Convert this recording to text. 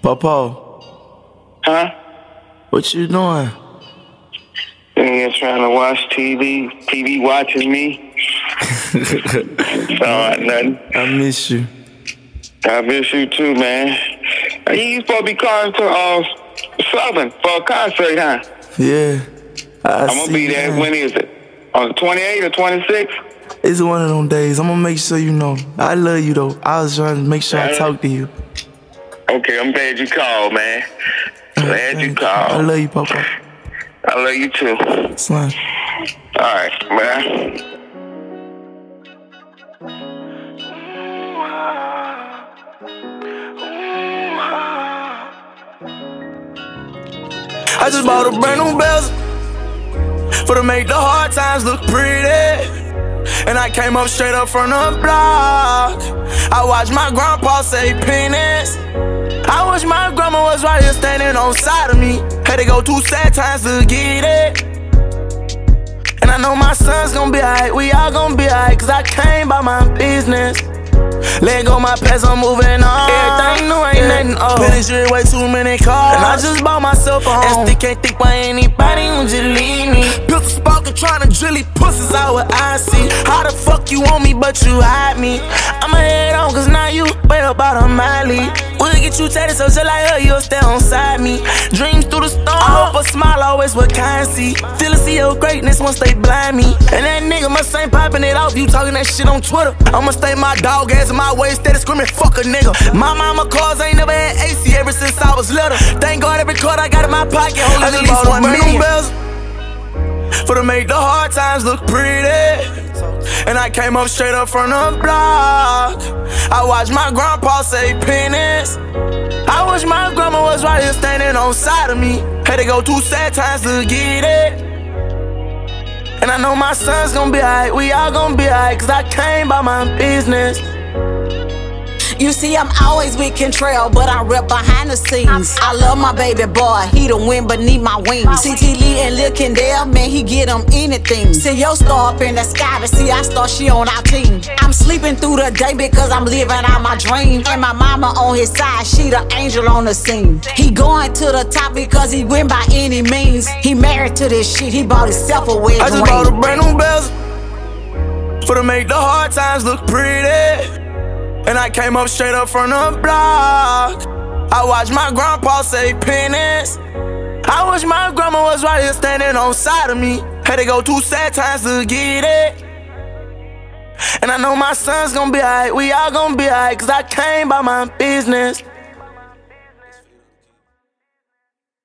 Popo, Huh? what you doing? Yeah, trying to watch TV. TV watching me. Nothing. I miss you. I miss you too, man. You supposed to be calling to Southern for a concert, huh? Yeah. I'm gonna be there. When is it? On the 28th or 26th? It's one of them days. I'm gonna make sure you know. I love you though. I was trying to make sure I talk to you. Okay, I'm glad you called, man. Glad you called. I love you, Papa. I love you too. Slime. All right, man. I just bought a brand new bezel for to make the hard times look pretty. And I came up straight up from the block. I watched my grandpa say penis. I wish my grandma was right here standing on side of me. Had to go through sad times to get it. And I know my son's gonna be alright, we all gonna be alright, cause I came by my business. Let go my past, I'm moving on. Everything new, ain't nothing old. Penetrate way too many cars, and I just bought myself a home. And still can't think why anybody won't just leave me. Pistol sparking, trying to drill these pussies out what I see. How the fuck you want me, but you hide me? I'ma head on, cause now you way up out of my league. We'll get you tatted, so just like her, you'll stay on side me. Dreams through the storm, I hope a smile always what kind see. Feel to see your greatness once they blind me. And that nigga must ain't popping it off, you talking that shit on Twitter. I'ma stay my dog ass in my way, steady screaming, fuck a nigga. My mama cars ain't never had AC ever since I was little. Thank God every card I got in my pocket hold at least 1 million. For to make the hard times look pretty. And I came up straight up from the block. I watched my grandpa say penis. I wish my grandma was right here standing on side of me. Had to go through sad times to get it. And I know my son's gonna be alright, we all gonna be alright, cause I came by my business. You see, I'm always with control, but I rep behind the scenes. I love my baby boy, he the wind beneath my wings. CT Lee and Lil Kendall, man, he get them anything. See your star up in the sky, but see I star, she on our team. I'm sleeping through the day because I'm living out my dream. And my mama on his side, she the angel on the scene. He going to the top because he win by any means. He married to this shit, he bought himself a wedding ring. I just bought a brand new bezel for to make the hard times look pretty. And I came up straight up from the block. I watched my grandpa say penis. I wish my grandma was right here standing on side of me. Had to go through sad times to get it. And I know my son's gonna be alright, we all gonna be alright, cause I came by my business.